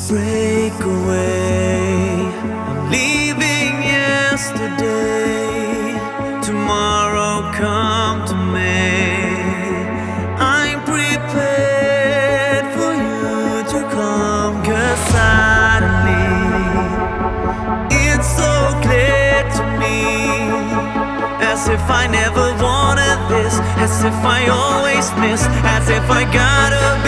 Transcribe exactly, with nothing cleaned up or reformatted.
break away. I'm leaving yesterday. Tomorrow come to me. I'm prepared for you to come, 'cause suddenly it's so clear to me, as if I never wanted this, as if I always missed, as if I gotta